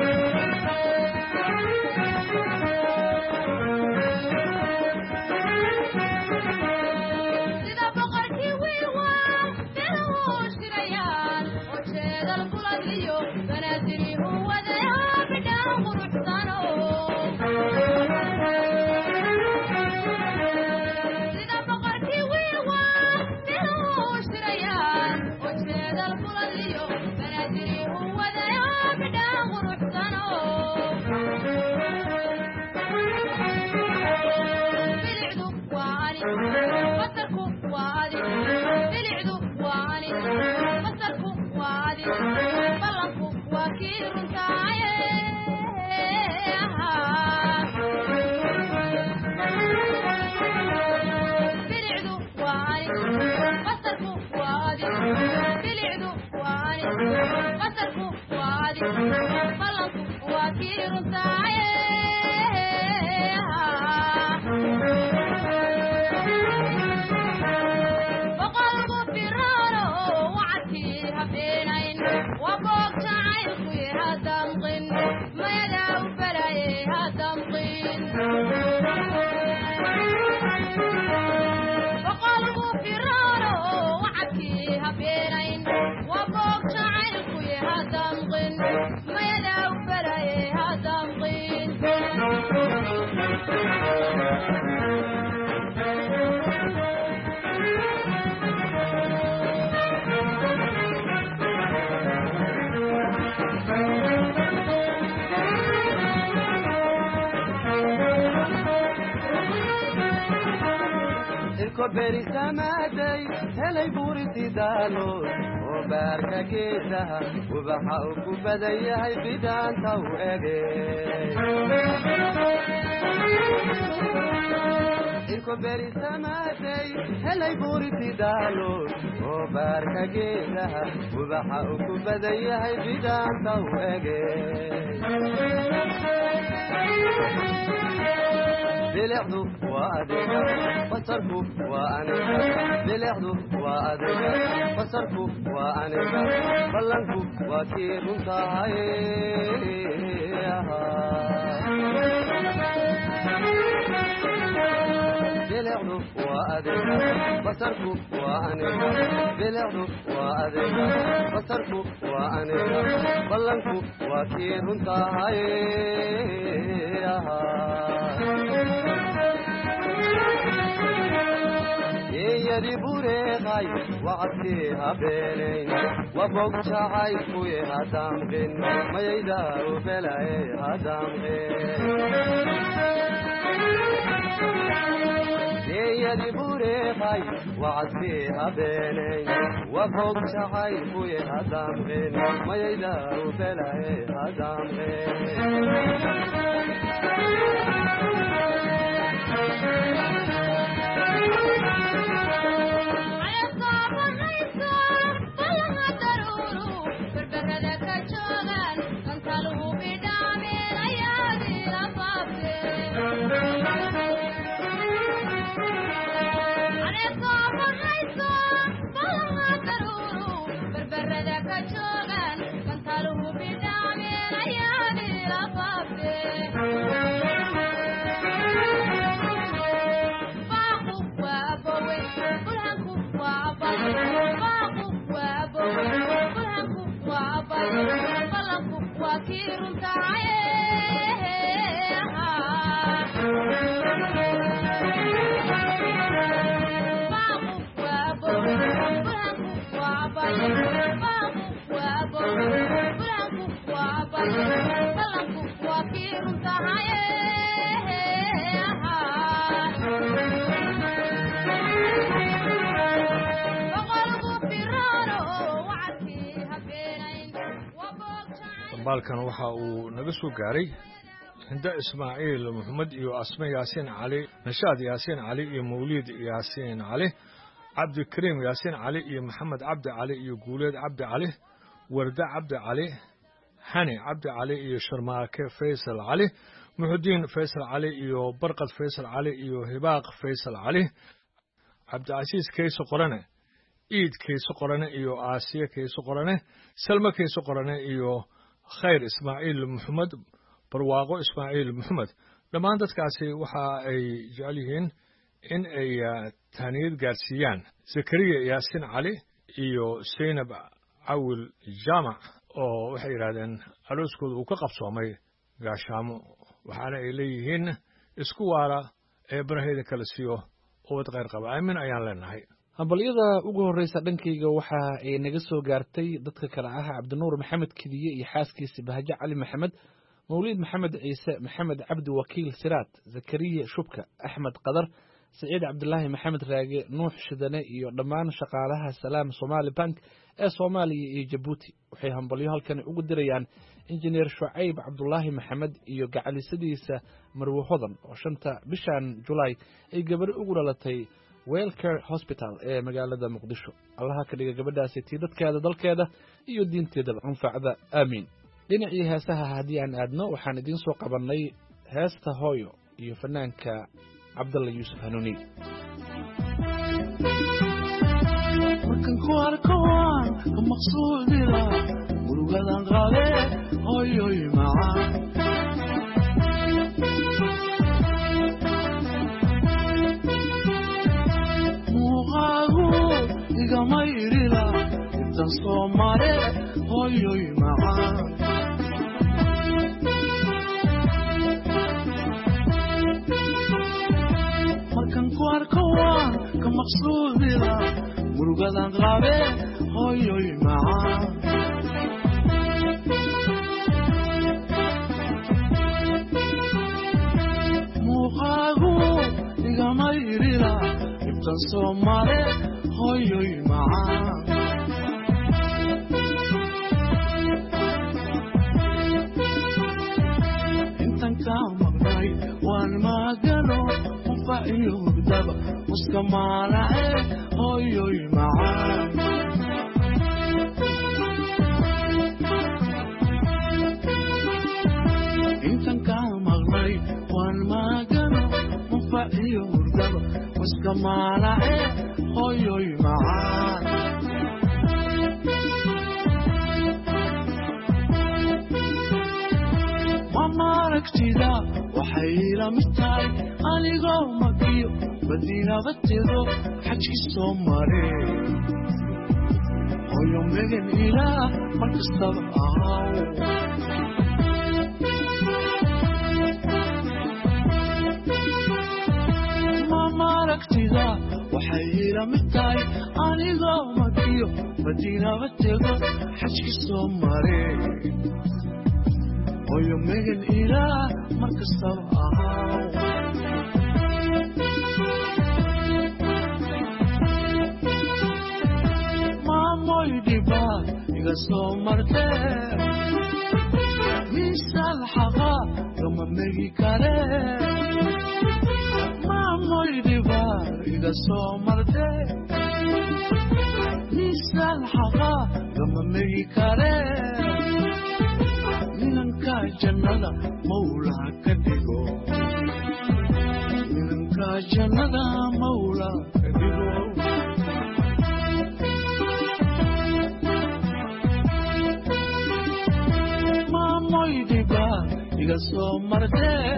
beri samaaday helay buuriti daalo oo baarka geesaha ubaxa uu ku badan yahay bidaanta u ege inko beri samaaday helay buuriti daalo oo baarka geesaha ubaxa uu ku badan yahay bidaanta u ege bilicdu waa adiga basarku waa aniga bilicdu waa adiga basarku waa aniga ballanku waa kii runtahay bilicdu waa adiga basarku waa aniga bilicdu waa adiga basarku waa aniga ballanku waa kii runtahay yadi bureeqay wacadkee habeenayn wabogtahay kuye hadamqin mayaydaw belaye hadamqin yadi bureeqay wacadkee habeenayn wabogtahay kuye hadamqin mayaydaw belaye hadamqin balkan waxa uu naga soo gaaray hinda Ismaaciil Maxamed iyo Asma Yaasiin Cali Nashaad Yaasiin Cali iyo Mawlid Yaasiin Cali Cabdi Karim Yaasiin Cali iyo Maxamed Cabdi Cali iyo Guuleed Cabdi Cali Warda Cabdi Cali Hani Cabdi Cali iyo Sharmaake Faysal Cali Muxudiin Faysal Cali iyo Barqad Faysal Cali iyo Hibaaq Faysal Cali Cabdi Aziz Kayso Qorane Eid Kayso Qorane iyo Aasiya Kayso Qorane Salma Kayso Qorane iyo خير إسماعيل محمد برواقو إسماعيل محمد لما عندك كاسي وحا أي جاليهن إن أي تانيد جارسيان زكريا ياسين علي إيو سينب أول جامع أو وحيرادن أروسكو وكقف صومي قاشامو وحانا إليهن إسكوارا إبراهيم كالسيو وتغير قبائل من أيان لنا هاي hambalyada ugu horeysa dhankayga waxa ay naga soo gaartay dadka kala ah Cabdinuur Maxamed Kidiye iyo xaaskiisa Bahaja Cali Maxamed Mawlid Maxamed Ciise Maxamed Cabdi Wakiil Siraat Zakariya Shubka Ahmed Qadar Saciid Cabdullaahi Maxamed Raage Nuux Shidane iyo dhammaan shaqaalaha Salaam Somali Bank ee Soomaaliya iyo Djibouti waxay hambalyo halkan ugu dirayaan injineer Shucayb Cabdullaahi Maxamed iyo gacalisadiisa Marwo Hodan oo 5 bishan July ay gabar ugu dhalatay Wellcare Hospital ee magaalada Muqdisho Allah ka dhiga gabadhaasi tii dadkeeda dalkeeda iyo diinteeda anfacda aamin dhinacii heesaha hadii aan aadno waxaan idin soo qabanay heesta hooyo iyo fanaanka Cabdalla Yuusuf Hanuuni markan ku arkaan maqsuudila murugadan qaade hooyo macaan Gamayirila intan Soomaale hooyoy macaan markan ku arkaan ka maqsuudila murugadan qabe hooyoy macaan muuqaagu gamayirila intan Soomaale hooyoy macaan intan ka maqnay waan maagano mufaciyo hurdaba muska maalace hooyoy macaan intan ka maqnay waan maagano mufaciyo hurdaba muska maalace hooyoy macaan mama aragtida waxay la mid tahay anigoo magiyo madiinada tedo xajki soo mare hooyo megan ilaah markastaba ahaw mama aragtida waxay la mid tahay anigoo magiyo madiinada tedo xajki soo mare hooyo megan ilaah markastaba ahaw maamoy dhibaa iga soo martee miisal xaqa kama megi kare maamoy dhibaa iga soo martee miisal xaqa kama megi kare jannada mawla ka dhigo ninka jannada mawla ka dhigo maamoy dhiba iga soo martee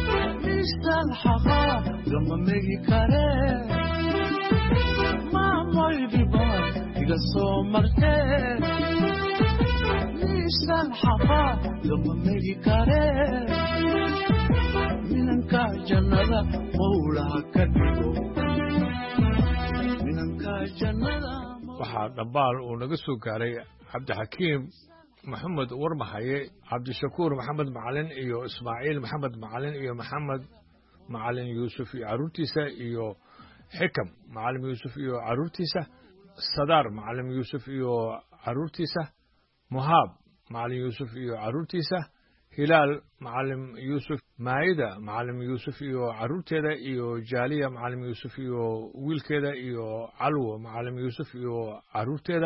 misal xaqa gama megi kare مرتين لسان حفا لما ميجي كارين منك جنة مولها كدو منك جنة waxaa dhambaal uu naga soo gaaray cabdixakiim maxamed warmahaye cabdishakuur maxamed macalin iyo ismaaciil maxamed macalin iyo maxamed macalin yuusuf iyo carruurtiisa iyo xikam macalim yuusuf iyo carruurtiisa sadaar macalim yuusuf iyo carruurtiisa muhaab macalim yuusuf iyo carruurtiisa hilaal macalim yuusuf maayida macalim yuusuf iyo carruurteeda iyo jaaliya macalim yuusuf iyo wiilkeeda iyo calwo macalim yuusuf iyo carruurteeda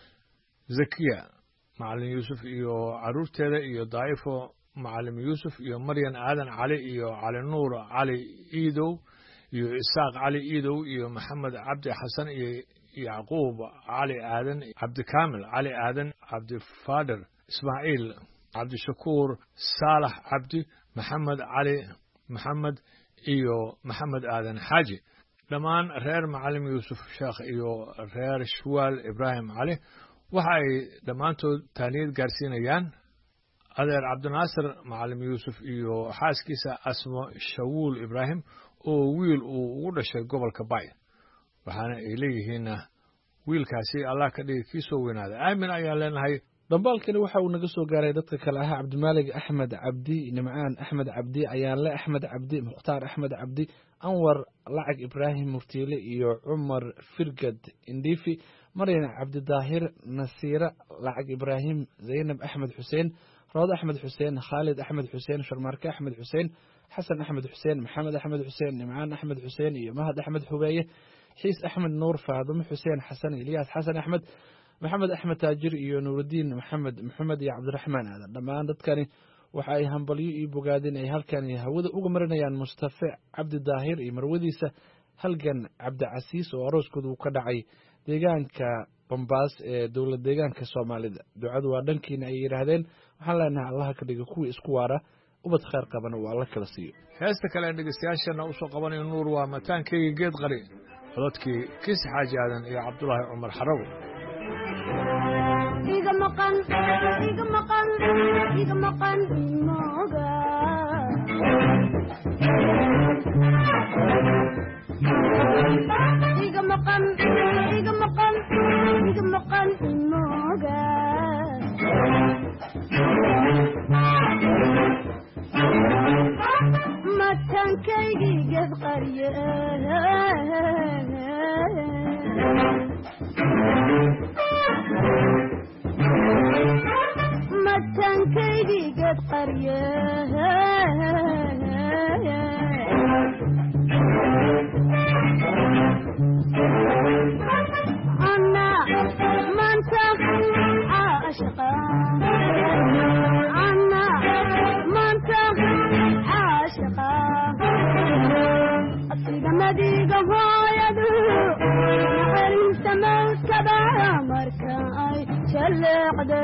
zakiya macalim yuusuf iyo carruurteeda iyo daa'ifo macalim yuusuf iyo maryan aadan cali iyo cali nuur cali iidow iyo isaaq cali iidow iyo maxamed cabdi xasan iyo yacquub cali aadan cabdikaamil cali aadan cabdifaadir ismaaciil cabdishakuur saalax cabdi maxamed cali maxamed iyo maxamed aadan xaaji dhammaan reer macalim yuusuf sheekh iyo reer shuwaal ibraahim cali waxa ay dhammaantood taaniyad gaarsiinayaan adeer cabdinaasir macalim yuusuf iyo xaaskiisa asmo shawuul ibraahim oo wiil uu ugu dhashay gobolka bay waxaana ay leeyihiin wiilkaasi allah ka dhigi kii soo weynaada aamin ayaan leenahay dhambaalkani waxa uu naga soo gaaray dadka kale ahaa cabdimaalig axmed cabdi nimcaan axmed cabdi ayaanle axmed cabdi mukhtaar axmed cabdi anwar lacag ibraahim murtiile iyo cumar firgad indiifi maryan cabdidaahir nasiire lacag ibraahim zaynab axmed xuseen rood axmed xuseen khaalid axmed xuseen sharmaarke axmed xuseen xasan axmed xuseen maxamed axmed xuseen nimcaan axmed xuseen iyo mahad axmed xubeeye xiis axmed nuur faadimo xuseen xasan ilyaas xasan axmed maxamed axmed taajir iyo nuurudiin maxamed iyo cabdiraxmaan aadan dhammaan dadkani waxa ay hambalyo iyo bogaadin ay halkani hawada uga marinayaan mustafe cabdi daahir iyo marwadiisa halgan cabdicasiis oo arooskooda uu ka dhacay deegaanka bambaas ee dowlad deegaanka soomaalida ducadu waa dhankiina ay yidhaahdeen waxaan leenahay allaha ka dhiga kuwii isku waara ubad khayr qabana waa alla kala siiyo heesta kale aan dhegeystayaashana usoo qabanayo nuur waa mataankeyga geed qari cododkii kiisi xaaji aadan iyo cabdulaahi cumar xarago iga maqan mooga iga maqan mooga mataankaygii geed qarye mataankaygii geed qarye ana maanta caashiqa ana maanta caashiqa asigamadiga hooyadu naxariista mawskaba marka ay jaleecde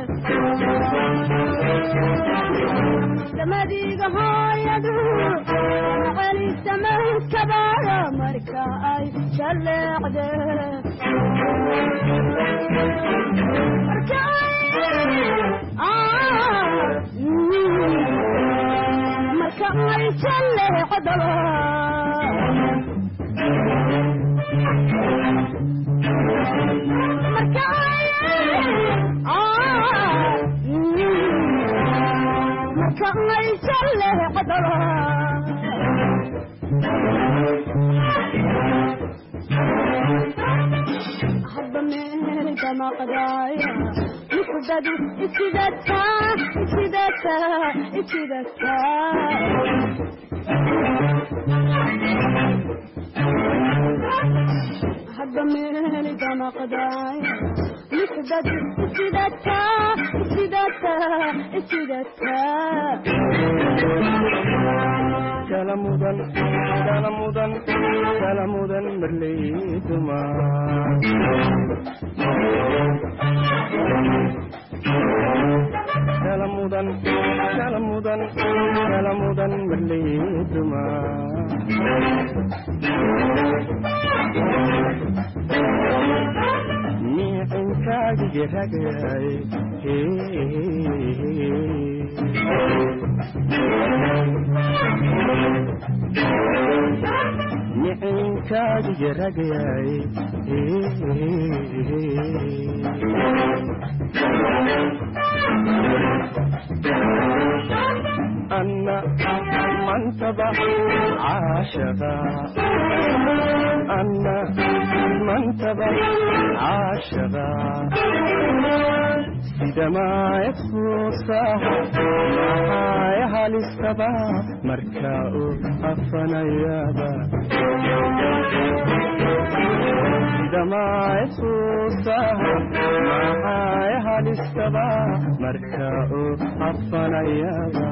asigamadiga hooyadu naxariista mawskaba marka ay jaleecde marka ay jaleecdo marka ay jaleecdo hadba meel damaqdaaya nikudadu isidata hadba meel damaqdaaya nikudadu isidata kala mudan marleyduma kala mudan marleyduma nicinka micinkaagiga ragay micinkaagiga ragay أنا من تبع عاشقا أنا من تبع عاشقا سيدا ما يفوصا يا هالي السبا مركاو أفنا يابا سيدا ما يفوصا يا هالي السبا مركاو أفنا يابا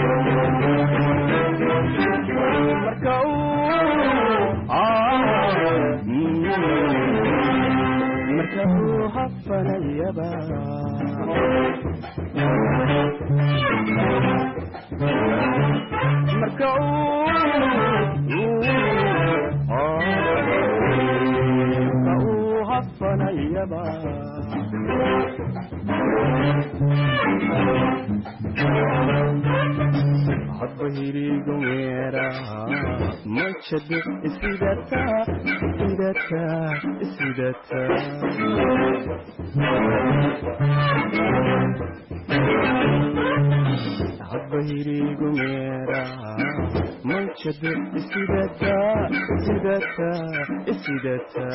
مركاو مركاو أفنا يابا مركاو أفنا يابا حبيري قميرا مشد اسيدتا اسيدتا اسيدتا حبيري قميرا مشد اسيدتا اسيدتا اسيدتا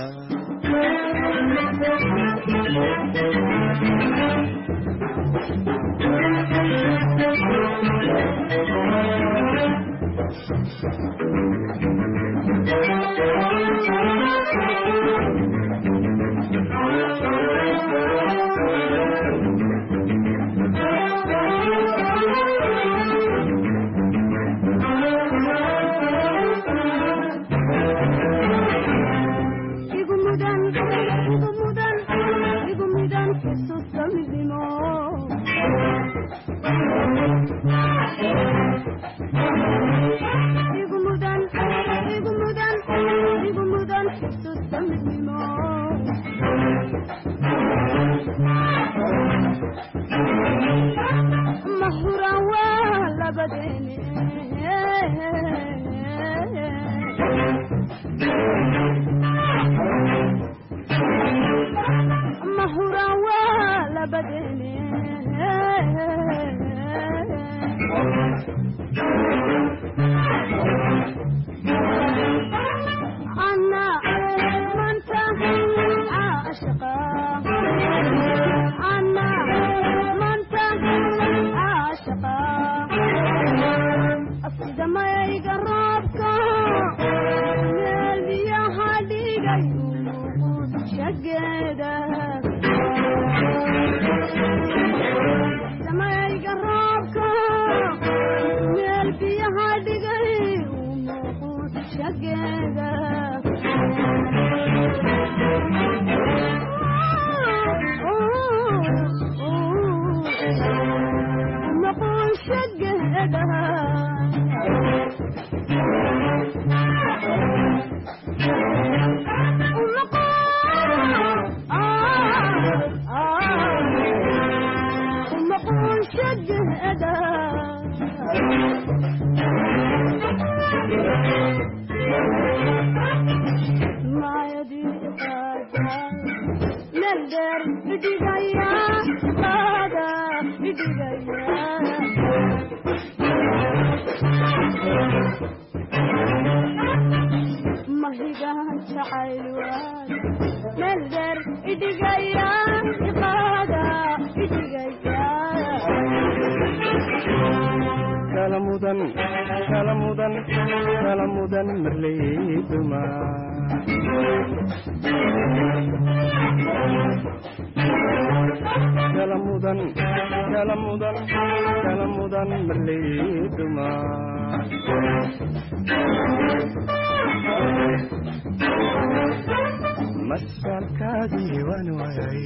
kalamudan merleyduma kalamudan merleyduma masfarkaadii waan waayay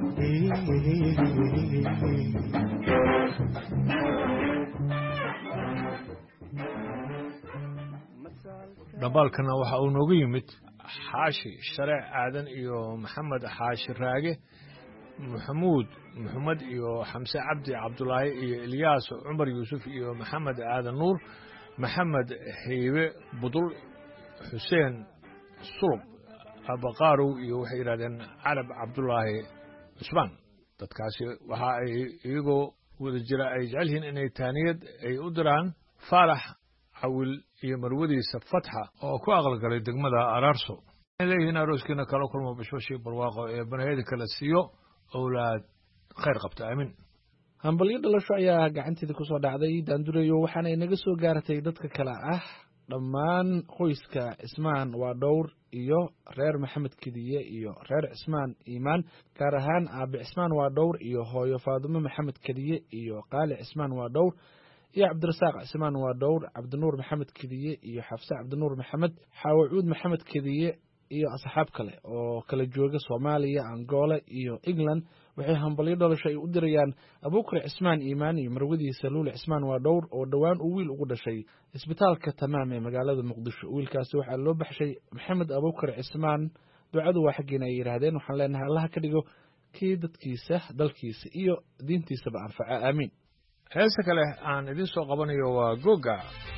dhambaalkana waxa uu noogu yimid xaashi shareec aadan iyo maxamed xaashi raage maxamuud maxamed iyo xamse cabdi cabdulaahi iyo ilyaas cumar yuusuf iyo maxamed aadan nuur maxamed haybe budul xuseen sulub abaqaarow iyo waxay yidhahdeen carab cabdulaahi cusmaan dadkaasi waxa ay iyagoo wada jira ay jecel yihiin inay taaniyad ay u diraan faarax cawil iyo marwadiisa fatxa oo ku aqalgalay degmada araarso waxay leeyihiin arooskiina kala kulmo bashbashii barwaaqo ee banayada kala siiyo owlaad khayr qabta aamin hambalyo dhalasho ayaa gacanteeda ku soo dhacday daandureyo waxaana inaga soo gaaratay dadka kale ah dhammaan qoyska cismaan waa dhowr iyo reer maxamed kidiye iyo reer cismaan iimaan gaar ahaan aabe cismaan waa dhowr iyo hooyo faadumo maxamed kediye iyo qaali cismaan waa dhowr iyo cabdirasaaq cismaan waa dhowr cabdinuur maxamed kediye iyo xafse cabdinuur maxamed xaawacuud maxamed kediye iyo asxaab kale oo kala jooga soomaaliya angola iyo england waxay hambalyo dhalasho ay u dirayaan abuukar cismaan iimaan iyo marwadiisa luule cismaan waa dhowr oo dhowaan uu wiil ugu dhashay isbitaalka tamaam ee magaalada muqdisho wiilkaasi waxaa loo baxshay maxamed abuukar cismaan ducadu waa xaggiina ay yidhaahdeen waxaan leenahay allaha ka dhigo kii dadkiisa dalkiisa iyo diintiisaba anfaca aamiin heesta kale aan idiin soo qabanayo waa goga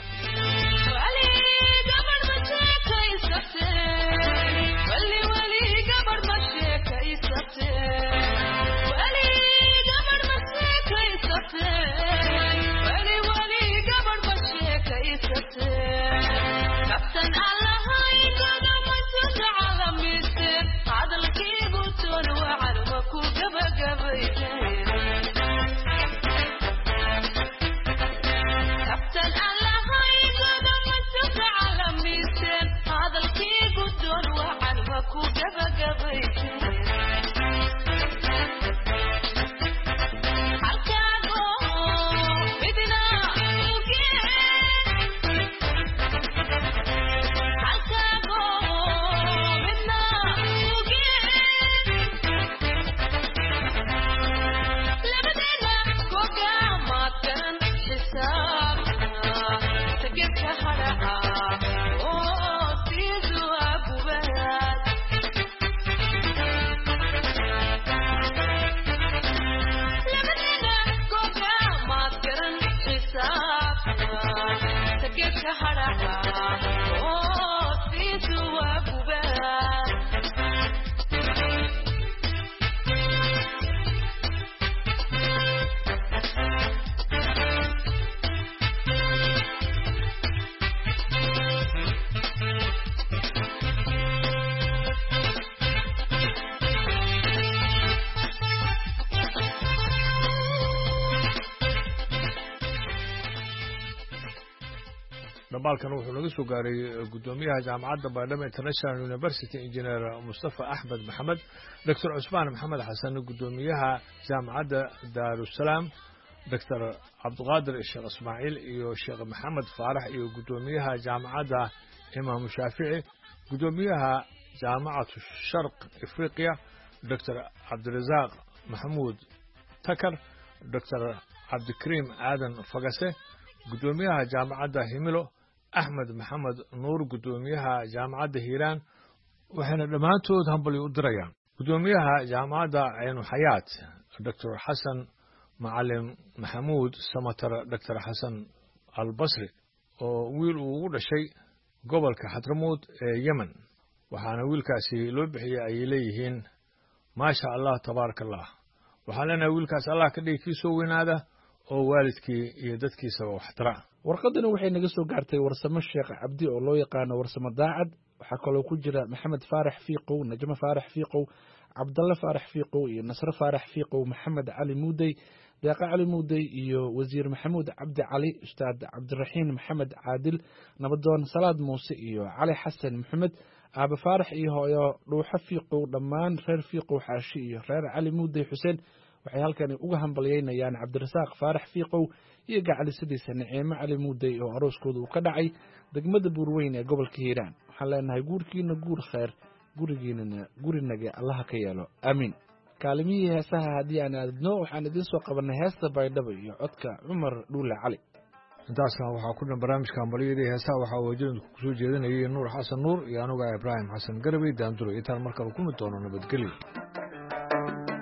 dhambaalkan wuxuu naga soo gaaray gudoomiyaha jaamacadda baydhabo international university engineer mustafa axmed maxamed doctor cusmaan maxamed xasan gudoomiyaha jaamacadda daarusalaam doctor cabdiqaadir sheekh ismaaciil iyo sheekh maxamed faarax iyo gudoomiyaha jaamacadda imaamu shaafici gudoomiyaha jaamacatu sharq afriqiya doctor cabdirasaaq maxamuud takar doctor cabdikariim aadan fagase gudoomiyaha jaamacadda himilo axmed maxamed nuur gudoomiyaha jaamacadda hiiraan waxayna dhammaantood hambalyo u dirayaan gudoomiyaha jaamacadda caynu xayaat doctor xasan macalin maxamuud samatar doctor xasan albasri oo wiil uu ugu dhashay gobolka xadramuud ee yemen waxaana wiilkaasi loo bixiyey ayay leeyihiin maasha allah tabaaraka allah waxaan leenahay wiilkaas allah ka dhigi kii soo weynaada oo waalidkii iyo dadkiisaba waxtara warqadani waxay naga soo gaartay warsamo sheekh cabdi oo loo yaqaano warsamo daacad waxaa kaloo ku jira maxamed faarax fiiqow najmo faarax fiiqow cabdalle faarax fiiqow iyo nasre faarax fiiqow maxamed cali muudey deeqa cali muudey iyo wasiir maxamuud cabdi cali ustaad cabdiraxiin maxamed caadil nabadoon salaad muuse iyo cali xasan maxamed aabe faarax iyo hooyo dhuuxo fiiqow dhammaan reer fiiqow xaashi iyo reer cali muudey xuseen waxay halkani uga hambalyeynayaan cabdirasaaq faarax fiiqow iyo gacalisadiisa naciimo cali muudey oo arooskooda uu ka dhacay degmada buurweyn ee gobolka hiiraan waxaan leenahay guurkiina guur khayr gurigiinana gurinaga allaha ka yeelo aamiin kaalimihii heesaha haddii aan aadno waxaan idiin soo qabanay heesta baydhabo iyo codka cumar dhuule cali intaasna waxaa ku dhan barnaamijka hambalyadii heesaha waxaa waajinadku kusoo jeedinayay nuur xasan nuur iyo anuga ibraahim xasan garabey daanduro intaan markale ku mid doono nabadgelyo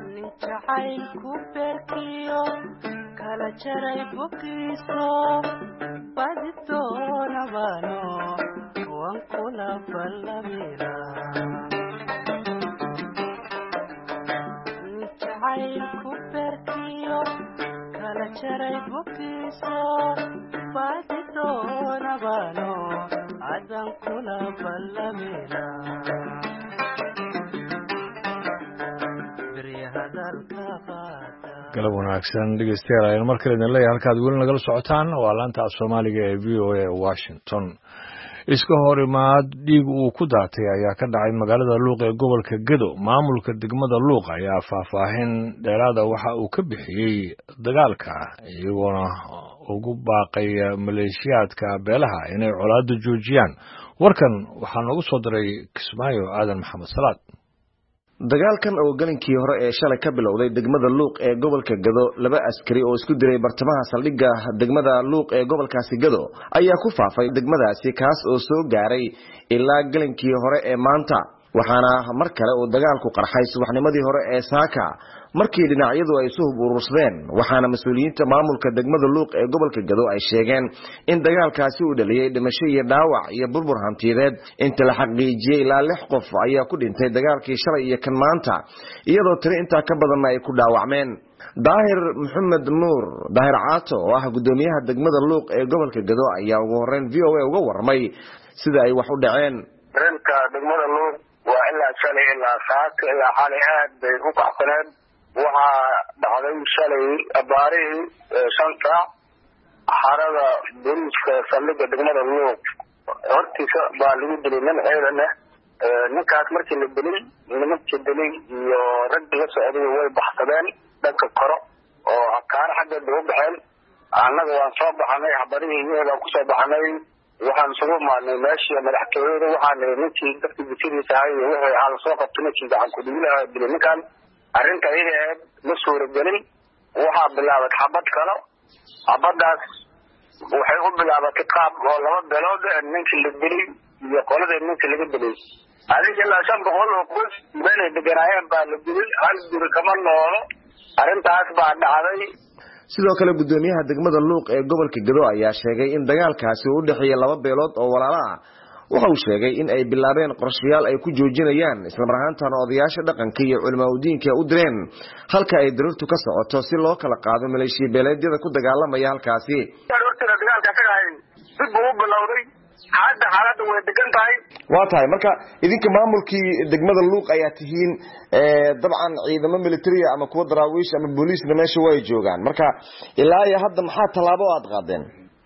jacaylku beerkiyo kala jaray bukiiso badi doonabano waan kula ballamina jacaylku beerkiyo kala jaray bukiiso badi doonabano adan kula ballamina galab wanaagsan dhegeystayaal ayaan mar kale idin leeyahay halkaad weli nagala socotaan waa laanta af soomaaliga ee VOA Washington. iska hor imaad dhiig uu ku daatay ayaa ka dhacay magaalada Luuq ee gobolka Gedo. Maamulka degmada Luuq ayaa faahfaahin dheeraad ah waxa uu ka bixiyay dagaalka iyagoona ugu baaqay maleeshiyaadka beelaha inay colaadda joojiyaan. warkan waxaa noogu soo diray Kismaayo Aadan Maxamed Salaad. dagaalkan oo galinkii hore ee shalay ka bilowday degmada Luuq ee gobolka Gedo laba askari oo isku diray bartamaha saldhigga degmada Luuq ee gobolkaasi Gedo ayaa ku faafay degmadaasi kaas oo soo gaaray ilaa galinkii hore ee maanta waxaana mar kale uu dagaalku qarxay subaxnimadii hore ee saaka markii dhinacyadu ay soo urursadeen waxaana mas'uuliyiinta maamulka degmada Luuq ee gobolka Gedo ay sheegeen in dagaalkaasi uu dhaliyay dhimasho iyo dhaawac iyo burbur hantiyeed inta la xaqiijiyay ilaa 6 qof ayaa ku dhintay dagaalkii shalay iyo kan maanta iyadoo tiri inta ka badan ay ku dhaawacmeen Daahir Maxamed Nuur Daahir Caato oo ah gudoomiyaha degmada Luuq ee gobolka Gedo ayaa ugu horreyn VOA uga warmay sida ay wax u dhaceen ranka degmada Luuq waa ilaa shalay ilaa saaka ilaa xalay aad bay u kacsaneen waxaa dhacday shalay abaarihii shanta xarada booliiska saldhigga degmada Luuq hortiisa baa lagu dilay nin ciidan ah ninkaas markii la dilay nimankii dilay iyo raggii la socday way baxsadeen dhanka koro oo kaana xaggeeda u baxeen annaga waan soo baxnay xabadihii iyadaan ku soo baxnay waxaan isugu imaadnay meeshii madaxtooyada waxaan ninkii dadkii bisidiisa ahay wixii aan soo qabtay ninkii gacan ku dhiilaha dilay ninkan arrinta iyada ahayd ma suuragelin waxaa bilaabatay xabad kale xabadaas waxay u bilaabatay qaab oo 2 beelood ninkii la dilay iyo qoladii ninkii laga dilay adiga ilaa 500 oo qoys meelay deganaayeen baa la dilay hal guri kama noolo arrintaas baa dhacday sidoo kale gudoomiyaha degmada Luuq ee gobolka Gedo ayaa sheegay in dagaalkaasi uu dhaxeeyay 2 beelood oo walaalo ah waxa uu sheegay in ay bilaabeen qorshayaal ay ku joojinayaan isla marhaantana odayaasha dhaqanka iyo culimada u direen halka ay dirtu ka socoto si loo kala qaado maleeshiya beeleedyada ku dagaalamaya halkaasi xaaladda way degan tahay waa tahay marka idinka maamulkii degmada Luuq ayaa tihiin dabcan ciidamo military ama kuwa daraawiish ama booliisna meesha way joogaan marka ilaa iyo hadda maxaa talaabo aad qaadeen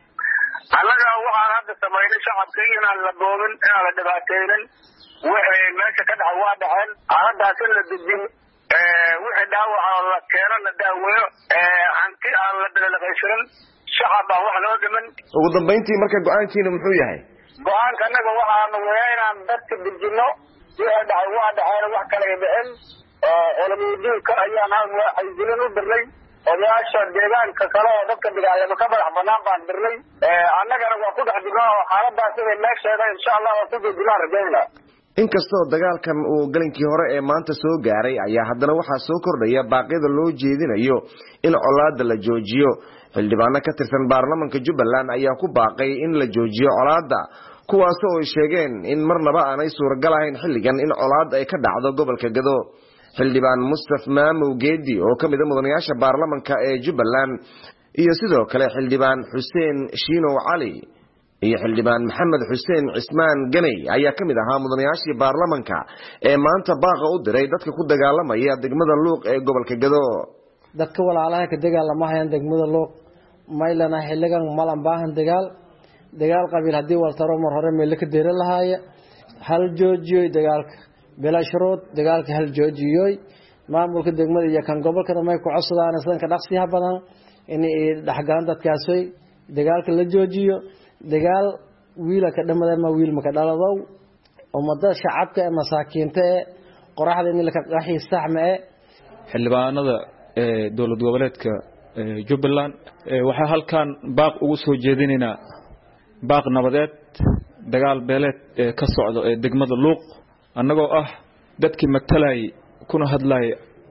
annaga waxaan hadda samaynay shacabka inaan la boobin inaan la dhibaateynin wixii meesha ka dhacay waa dhaceen xaaladaas in la dejin wixii dhaawaca la keeno la daaweeyo hanti aan la dhaqaysanin shacab aan wax loo dhiman ugu dambeyntii marka go'aankiina muxuu yahay go'aanka annaga waxaanu weeyaa inaan dadka dejino wixii dhacay waa dhaceen wax kale ay dhicin culamudiinka ayaan xaysilin u dirnay odayaasha deegaanka kale oo dadka bidaacyada ka madax banaan baan dirnay annagana waa ku dhex jirnaa oo xaaladaas inay meesheeda insha allah waa ku joojinaan rajaynaa inkastoo dagaalkan uu galinkii hore ee maanta soo gaaray ayaa haddana waxaa soo kordhaya baaqyada loo jeedinayo in colaadda la joojiyo xildhibaano ka tirsan baarlamaanka Jubbaland ayaa ku baaqay in la joojiyo colaadda kuwaas oo ay sheegeen in marnaba aanay suuragal ahayn xilligan in colaad ay ka dhacdo gobolka Gedo xildhibaan Mustafa Maamow Geedi oo kamid ah mudanayaasha baarlamaanka ee Jubbaland iyo sidoo kale xildhibaan Xuseen Shiino Cali iyo xildhibaan Maxamed Xuseen Cismaan Ganay ayaa kamid ahaa mudanayaashii baarlamaanka ee maanta baaqa u diray dadka ku dagaalamaya degmada Luuq ee gobolka Gedo dadka walaalaha ka dagaalamaya degmada Luuq maylana xilligan malan baahan dagaal qabiil hadii waltaro mar hore meel ka deeran lahaaya hal joojiyo dagaalka bila shuruud dagaalka hal joojiyo maamulka degmada iyo kan gobolka may ku codsadaan islanka dhaqsiyaha badan in ay dhaxgaan dadkaasay dagaalka la joojiyo dagaal wiila ka dhamada ma wiil ma ka dhaladow umada shacabka ee masaakiinta ee qoraxda in la ka qaxi saxma ee xildhibaanada dawlad goboleedka Jubbaland waxa halkan baaq ugu soo jeedinayna baaq nabadeed dagaal beeleed ka socdo ee degmada Luuq annagoo ah dadkii matalay kuna hadlay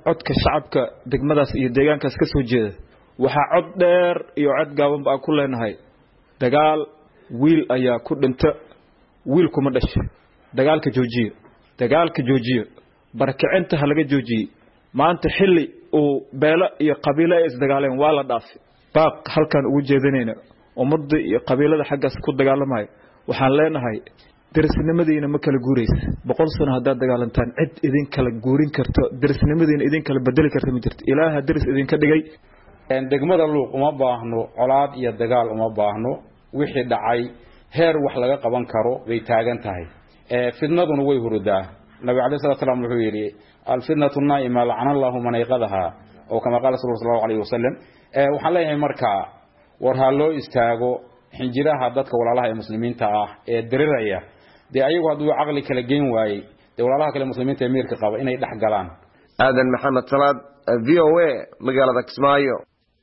codka shacabka degmadaas iyo deegaankaas ka soo jeeda waxa cod dheer iyo cod gaaban baa ku leenahay dagaal wiil ayaa ku dhinta wiil kuma dhashay dagaalka joojiyo barakacinta halaga joojiyo maanta xilli oo beela iyo qabiilo ay isdagaaleen waa la dhaafay baaq halkan ugu jeedinayna ummadda iyo qabiilada xaggaas ku dagaalamay waxaan leenahay darisnimadiina ma kala guuraysa 100 sano haddaad dagaalantaan cid idin kala guurin karto darisnimadiina idin kala bedeli karto ma jirto ilaaha daris idin ka dhigay degmada luuq uma baahno colaad iyo dagaal uma baahno wixii dhacay heer wax laga qaban karo way taagan tahay fidnaduna way hurudaa nabi cali sallallahu alayhi wasallam wuxuu yiri al fitnatu naa'ima la'ana Allahu man ayqadaha oo kama qala sallallahu alayhi wasallam waxaan leeyahay marka war ha loo istaago xinjiraha dadka walaalaha ee muslimiinta ah ee diriraya ayagu haduu aqli kala geen waayay walaalaha kale muslimiinta ee meerka qaba inay dhex galaan aadan maxamed salaad VOA magaalada Kismaayo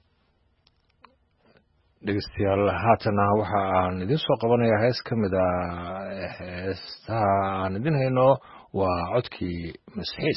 dhegeystayaal haatana waxa aan idin soo qabanayaa hees ka mid ah heestaha aan idin hayno waa codkii masxiis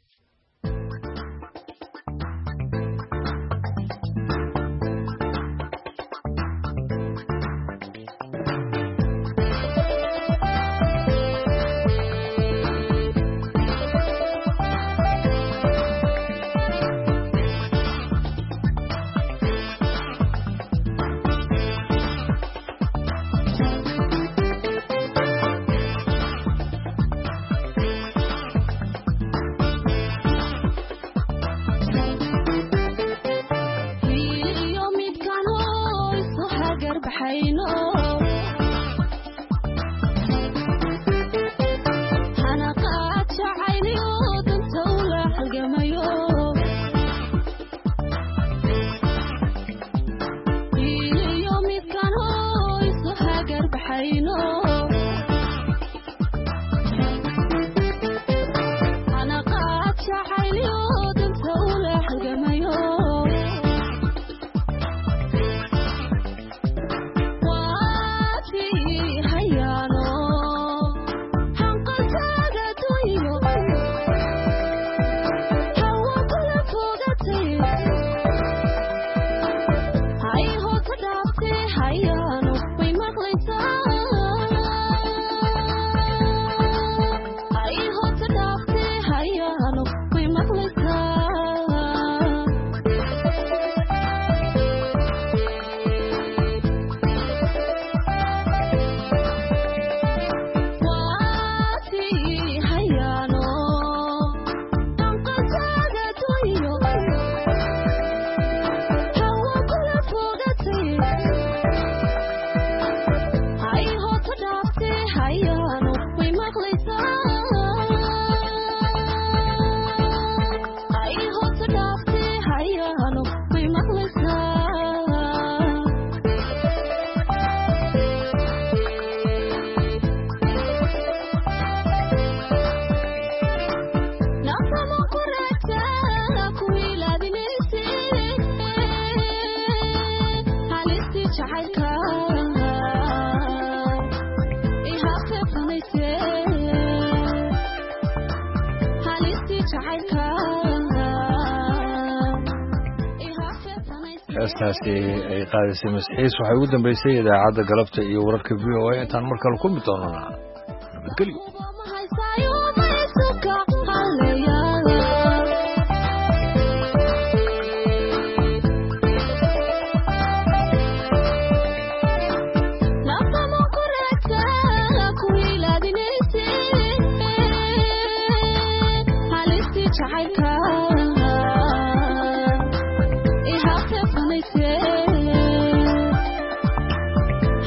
heestaasi ay qaadisay masxiis waxay ugu dambeysay idaacadda galabta iyo wararka VOA intaan mar kale ku mid doonana nabadgelyo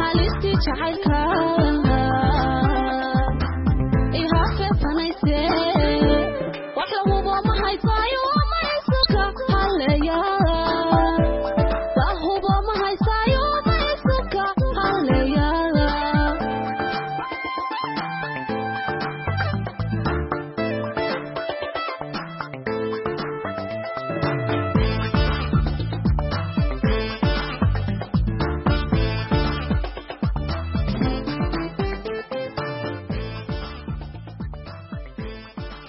I have to